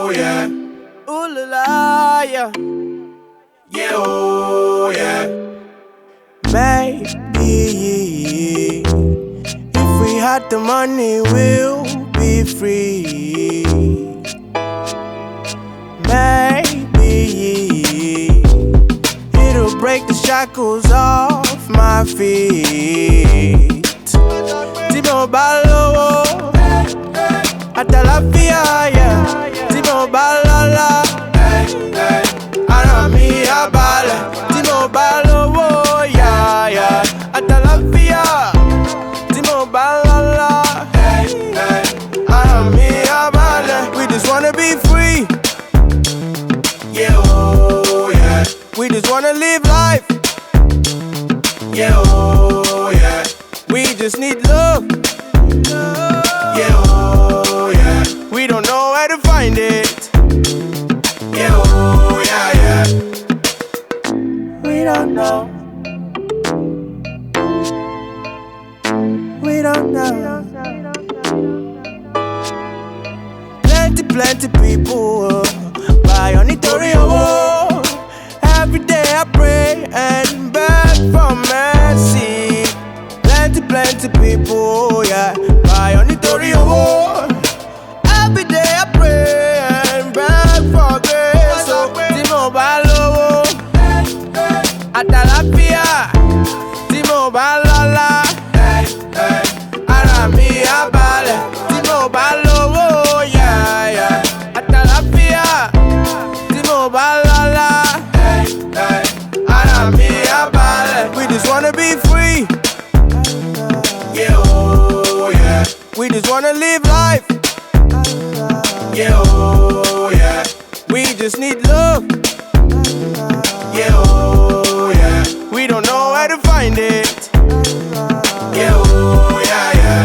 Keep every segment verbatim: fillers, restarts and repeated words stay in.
oh yeah. Ooh la la, yeah. Yeah, oh yeah. Maybe if we had the money, we'll be free. Maybe it'll break the shackles off my feet. Timo Balowo, Atalafia, yeah. Timo Balala, Arami Abale. Timo Balowo, yeah, yeah. Atalafia, Timo Balala, Arami Abale. We just wanna be free. Yeah, oh yeah. We just wanna live life. Yeah, oh yeah. We just need love. Yeah, oh yeah. We don't know where to find it. Yeah, oh yeah, yeah. We don't know. We don't know. Plenty, plenty people buy on Itorio. Every day I pray and beg for mercy. Plenty, plenty people, yeah, buy on Itorio. Every day I pray and beg for grace. So, Timo Balowo, Atalafia, Timo Balala, Arami Abale. Timo Balowo, yeah, yeah. Atalafia, Timo Balala, Arami Abale. We just wanna be free. Yeah, oh yeah. We just wanna live life. Yeah, oh yeah. We just need love. Yeah, oh yeah. We don't know where to find it. Yeah, oh yeah, yeah.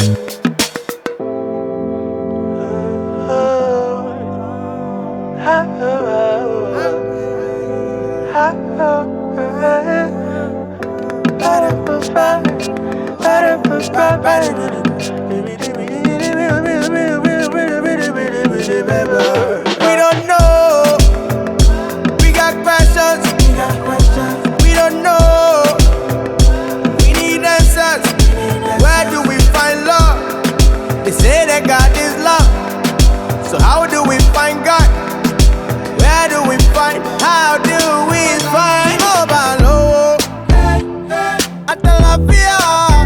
We don't know. We got questions. We don't know. We need answers. Where do we find love? They say that God is love. So how do we find God? Where do we find? How do we find? Mobile, Atalafia,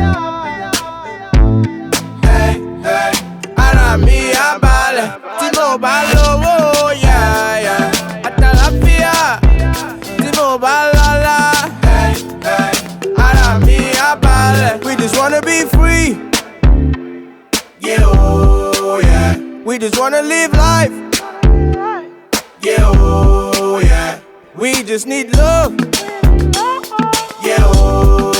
Arami Abale. Timo Balowo, yeah, yeah. Atalafia, Timo Balala, Arami Abale. We just wanna be free. Yeah, oh yeah. We just wanna live life. Yeah, oh yeah. We just need love. Yeah, oh